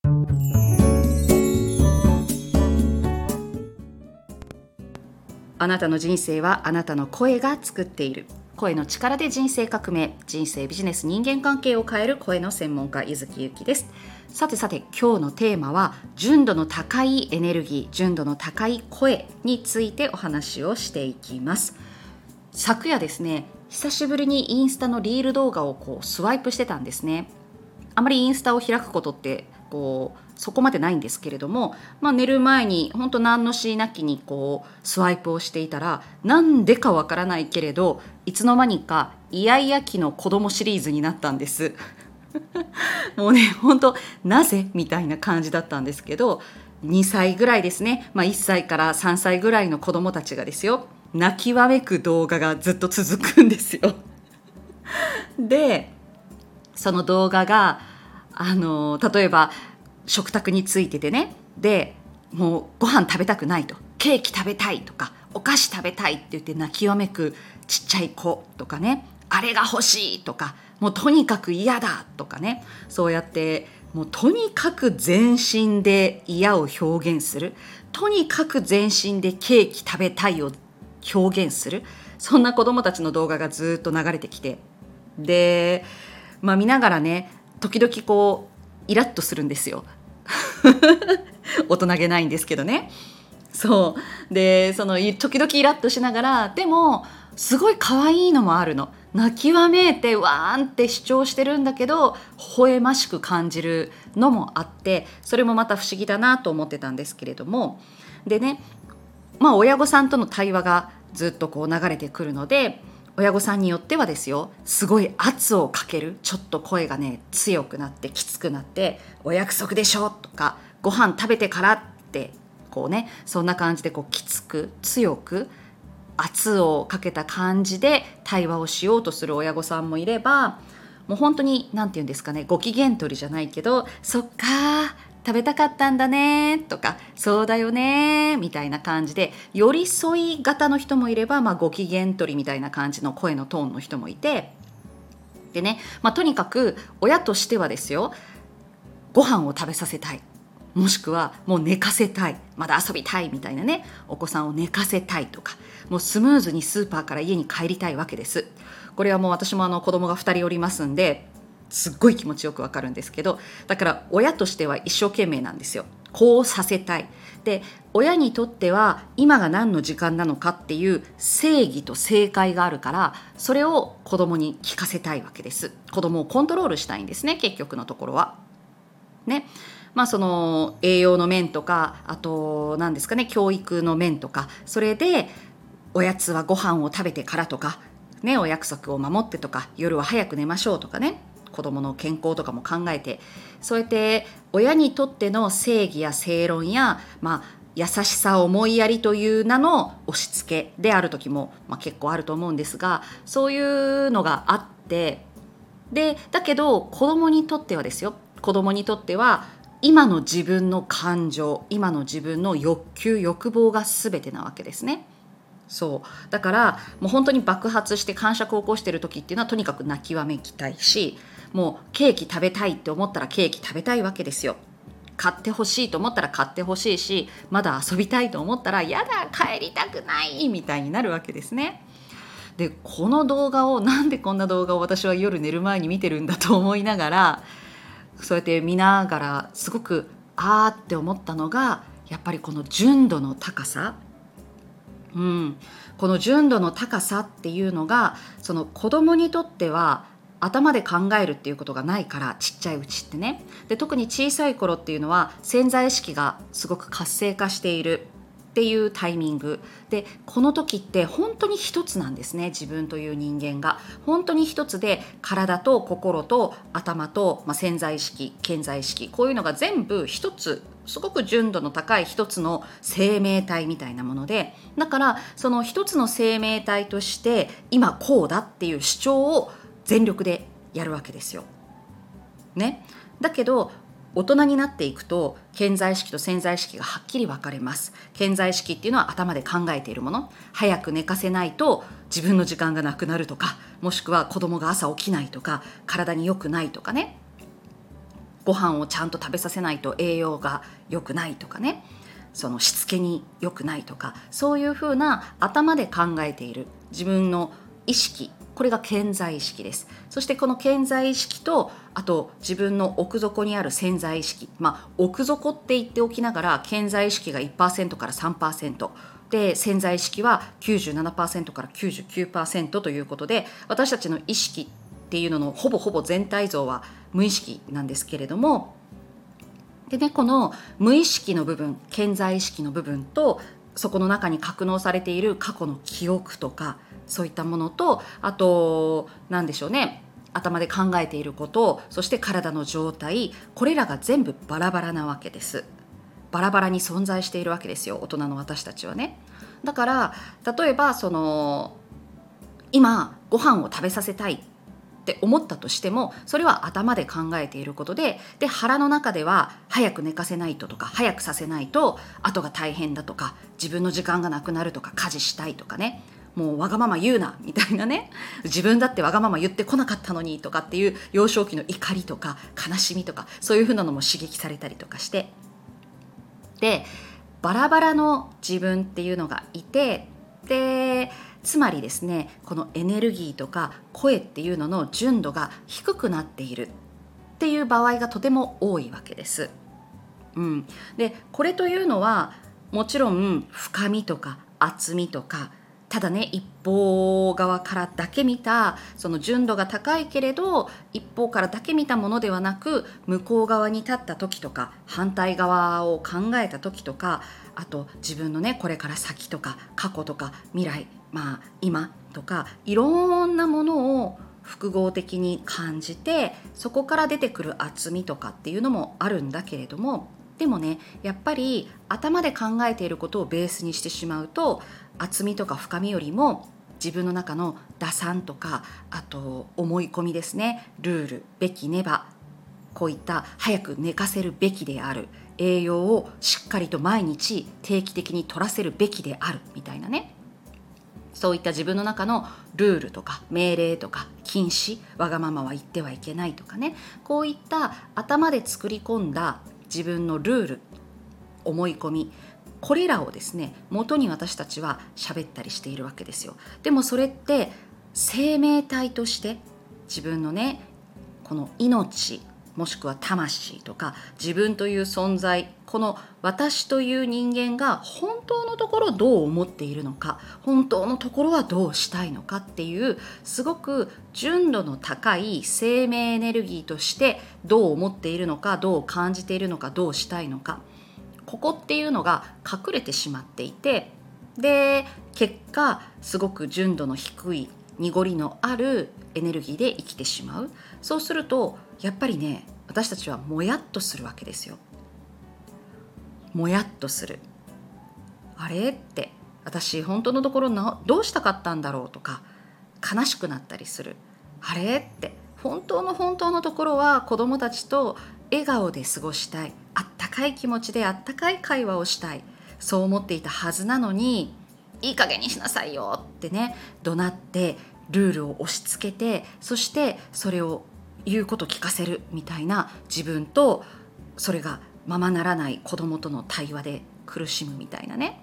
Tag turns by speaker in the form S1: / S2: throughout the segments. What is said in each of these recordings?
S1: あなたの人生はあなたの声が作っている。声の力で人生革命、人生、ビジネス、人間関係を変える声の専門家、柚木由紀です。さて今日のテーマは純度の高いエネルギー、純度の高い声についてお話をしていきます。昨夜ですね、久しぶりにインスタのリール動画をスワイプしてたんですね。あまりインスタを開くことってそこまでないんですけれども、寝る前に本当何のしなきにスワイプをしていたら、なんでかわからないけれどいつの間にかイヤイヤ期の子供シリーズになったんですもうね、本当なぜみたいな感じだったんですけど、2歳ぐらいですね、1歳から3歳ぐらいの子供たちがですよ、泣きわめく動画がずっと続くんですよでその動画が例えば食卓についててね、でもうご飯食べたくないと、ケーキ食べたいとかお菓子食べたいって言って泣きわめくちっちゃい子とかね、あれが欲しいとか、もうとにかく嫌だとかね、そうやってもうとにかく全身で嫌を表現する、とにかく全身でケーキ食べたいを表現する、そんな子どもたちの動画がずっと流れてきて、で見ながらね、時々イラッとするんですよ大人げないんですけどね。そうで、時々イラッとしながら、でもすごい可愛いのもあるの。泣きわめいてわーんって主張してるんだけど、微笑ましく感じるのもあって、それもまた不思議だなと思ってたんですけれども、でね、親御さんとの対話がずっと流れてくるので、親御さんによってはですよ、すごい圧をかける、ちょっと声がね強くなってきつくなって、お約束でしょとか、ご飯食べてからってそんな感じできつく強く圧をかけた感じで対話をしようとする親御さんもいれば、もう本当になんて言うんですかね、ご機嫌取りじゃないけど、そっか食べたかったんだねとか、そうだよねみたいな感じで寄り添い型の人もいれば、ご機嫌取りみたいな感じの声のトーンの人もいて、でね、とにかく親としてはですよ、ご飯を食べさせたい、もしくはもう寝かせたい、まだ遊びたいみたいなね、お子さんを寝かせたいとか、もうスムーズにスーパーから家に帰りたいわけです。これはもう私も子供が2人おりますんで、すっごい気持ちよくわかるんですけど、だから親としては一生懸命なんですよ。こうさせたい。で、親にとっては今が何の時間なのかっていう正義と正解があるから、それを子供に聞かせたいわけです。子供をコントロールしたいんですね、結局のところは。ね。その栄養の面とか、あと何ですかね、教育の面とか、それでおやつはご飯を食べてからとか、ね、お約束を守ってとか、夜は早く寝ましょうとかね、子どもの健康とかも考えて、そうやって親にとっての正義や正論や、優しさ、思いやりという名の押し付けである時も、結構あると思うんですが、そういうのがあって、でだけど子どもにとってはですよ、子どもにとっては今の自分の感情、今の自分の欲求、欲望が全てなわけですね。そうだからもう本当に爆発して癇癪を起こしている時っていうのは、とにかく泣きわめきたいし、もうケーキ食べたいって思ったらケーキ食べたいわけですよ。買ってほしいと思ったら買ってほしいし、まだ遊びたいと思ったらやだ帰りたくないみたいになるわけですね。でこの動画を、なんでこんな動画を私は夜寝る前に見てるんだと思いながら、そうやって見ながらすごくって思ったのが、やっぱりこの純度の高さ、この純度の高さっていうのが、その子供にとっては頭で考えるっていうことがないから、ちっちゃいうちってね。で特に小さい頃っていうのは潜在意識がすごく活性化しているっていうタイミングで、この時って本当に一つなんですね。自分という人間が本当に一つで、体と心と頭と、潜在意識、顕在意識、こういうのが全部一つ、すごく純度の高い一つの生命体みたいなもので、だからその一つの生命体として今こうだっていう主張を全力でやるわけですよ。ね。だけど大人になっていくと、顕在意識と潜在意識がはっきり分かれます。顕在意識っていうのは頭で考えているもの、早く寝かせないと自分の時間がなくなるとか、もしくは子供が朝起きないとか、体に良くないとかね、 ご飯をちゃんと食べさせないと栄養が良くないとかね、そのしつけに良くないとか、そういうふうな頭で考えている自分の意識、これが顕在意識です。そしてこの顕在意識と、あと自分の奥底にある潜在意識、奥底って言っておきながら顕在意識が 1% から 3% で、潜在意識は 97% から 99% ということで、私たちの意識っていうののほぼほぼ全体像は無意識なんですけれども、でね、この無意識の部分、顕在意識の部分と、そこの中に格納されている過去の記憶とか、そういったものと、あと何でしょうね、頭で考えていること、そして体の状態、これらが全部バラバラなわけです。バラバラに存在しているわけですよ、大人の私たちはね。だから例えば今ご飯を食べさせたいって思ったとしても、それは頭で考えていることで、腹の中では早く寝かせないとか、早くさせないと後が大変だとか、自分の時間がなくなるとか、家事したいとかね、もうわがまま言うなみたいなね、自分だってわがまま言ってこなかったのにとかっていう幼少期の怒りとか悲しみとか、そういうふうなのも刺激されたりとかして、でバラバラの自分っていうのがいて、でつまりですね、このエネルギーとか声っていうのの純度が低くなっているっていう場合がとても多いわけです。でこれというのはもちろん深みとか厚みとか、ただね、一方側からだけ見たその純度が高いけれど一方からだけ見たものではなく、向こう側に立った時とか、反対側を考えた時とか、あと自分のね、これから先とか過去とか未来、今とか、いろんなものを複合的に感じて、そこから出てくる厚みとかっていうのもあるんだけれども、でもね、やっぱり頭で考えていることをベースにしてしまうと、厚みとか深みよりも自分の中の打算とか、あと思い込みですね、ルール、べきねば、こういった早く寝かせるべきである、栄養をしっかりと毎日定期的に取らせるべきであるみたいなね、そういった自分の中のルールとか命令とか禁止、わがままは言ってはいけないとかね、こういった頭で作り込んだ自分のルール、思い込み、これらをですね、元に私たちは喋ったりしているわけですよ。でもそれって生命体として自分のね、この命、もしくは魂とか自分という存在、この私という人間が本当のところどう思っているのか、本当のところはどうしたいのかっていう、すごく純度の高い生命エネルギーとしてどう思っているのか、どう感じているのか、どうしたいのか、ここっていうのが隠れてしまっていて、で結果すごく純度の低い濁りのあるエネルギーで生きてしまう。そうするとやっぱりね、私たちはもやっとするわけですよ。もやっとする。あれって、私本当のところどうしたかったんだろうとか、悲しくなったりする。あれって、本当のところは子供たちと笑顔で過ごしたい、あったかい気持ちであったかい会話をしたい、そう思っていたはずなのに、いい加減にしなさいよってね、怒鳴ってルールを押し付けて、そしてそれを言うこと聞かせるみたいな自分と、それがままならない子供との対話で苦しむみたいなね。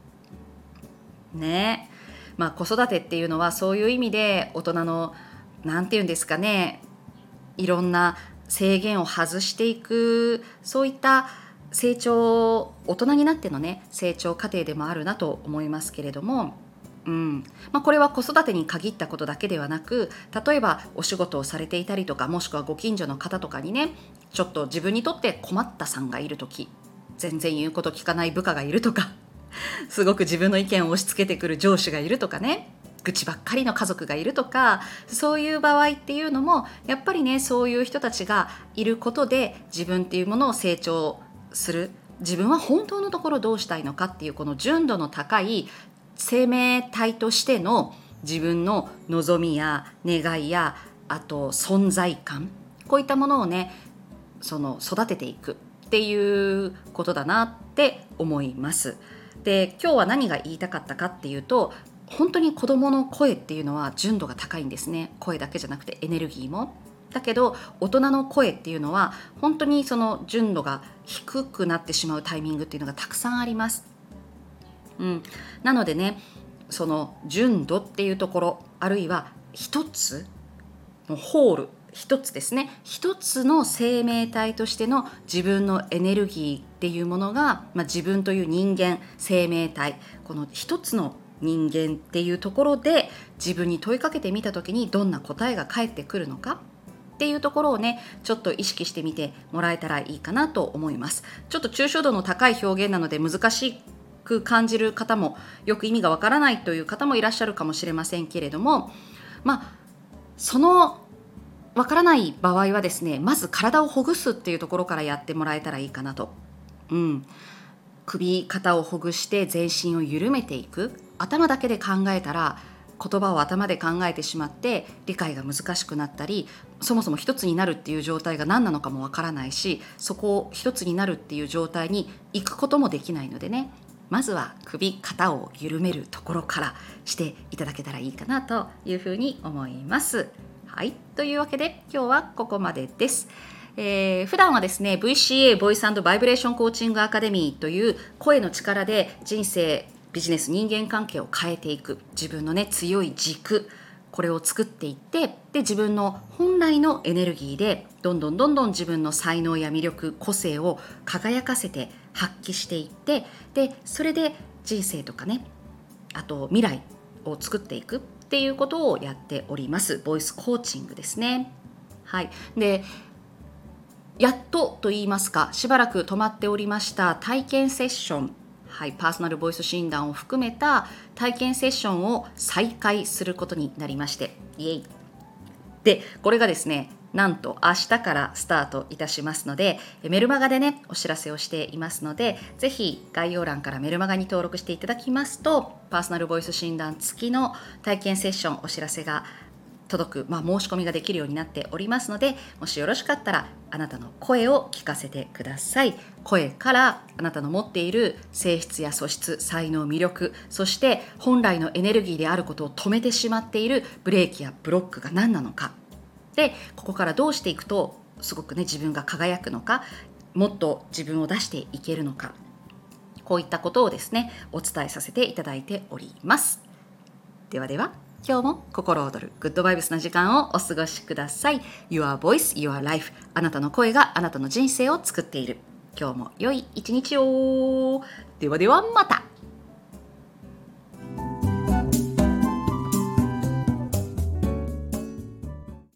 S1: 子育てっていうのはそういう意味で大人のなんていうんですかね、いろんな制限を外していく、そういった成長、大人になってのね、成長過程でもあるなと思いますけれども、これは子育てに限ったことだけではなく、例えばお仕事をされていたりとか、もしくはご近所の方とかにね、ちょっと自分にとって困ったさんがいるとき、全然言うこと聞かない部下がいるとか、すごく自分の意見を押し付けてくる上司がいるとかね、愚痴ばっかりの家族がいるとか、そういう場合っていうのもやっぱりね、そういう人たちがいることで自分っていうものを成長する、自分は本当のところどうしたいのかっていう、この純度の高い生命体としての自分の望みや願いや、あと存在感、こういったものをね、育てていくっていうことだなって思います。で、今日は何が言いたかったかっていうと、本当に子どもの声っていうのは純度が高いんですね。声だけじゃなくてエネルギーも。 だけど大人の声っていうのは本当にその純度が低くなってしまうタイミングっていうのがたくさんあります。なのでね、その純度っていうところ、あるいは一つのホール、一つですね、一つの生命体としての自分のエネルギーっていうものが、自分という人間生命体、この一つの人間っていうところで自分に問いかけてみた時にどんな答えが返ってくるのかっていうところをね、ちょっと意識してみてもらえたらいいかなと思います。ちょっと抽象度の高い表現なので難しく感じる方も、よく意味がわからないという方もいらっしゃるかもしれませんけれども、そのわからない場合はですね、まず体をほぐすっていうところからやってもらえたらいいかなと。首肩をほぐして全身を緩めていく。頭だけで考えたら、言葉を頭で考えてしまって理解が難しくなったり、そもそも一つになるっていう状態が何なのかもわからないし、そこを一つになるっていう状態に行くこともできないのでね、まずは首肩を緩めるところからしていただけたらいいかなというふうに思います。はい、というわけで今日はここまでです。普段はですね VCA ボイス&バイブレーションコーチングアカデミーという声の力で人生ビジネス人間関係を変えていく、自分のね強い軸、これを作っていって、で自分の本来のエネルギーでどんどん自分の才能や魅力、個性を輝かせて発揮していって、でそれで人生とかね、あと未来を作っていくっていうことをやっております。ボイスコーチングですね。はい。でやっとと言いますか、しばらく止まっておりました体験セッション、パーソナルボイス診断を含めた体験セッションを再開することになりまして、イエイで、これがですね、なんと明日からスタートいたしますので、メルマガでねお知らせをしていますので、ぜひ概要欄からメルマガに登録していただきますと、パーソナルボイス診断付きの体験セッションお知らせが届く、申し込みができるようになっておりますので、もしよろしかったらあなたの声を聞かせてください。声からあなたの持っている性質や素質、才能、魅力、そして本来のエネルギーであることを止めてしまっているブレーキやブロックが何なのか、でここからどうしていくとすごくね自分が輝くのか、もっと自分を出していけるのか、こういったことをですねお伝えさせていただいております。ではでは、今日も心躍るグッドバイブスな時間をお過ごしください。 Your voice, your life。 あなたの声があなたの人生を作っている。今日も良い一日を。ではではまた。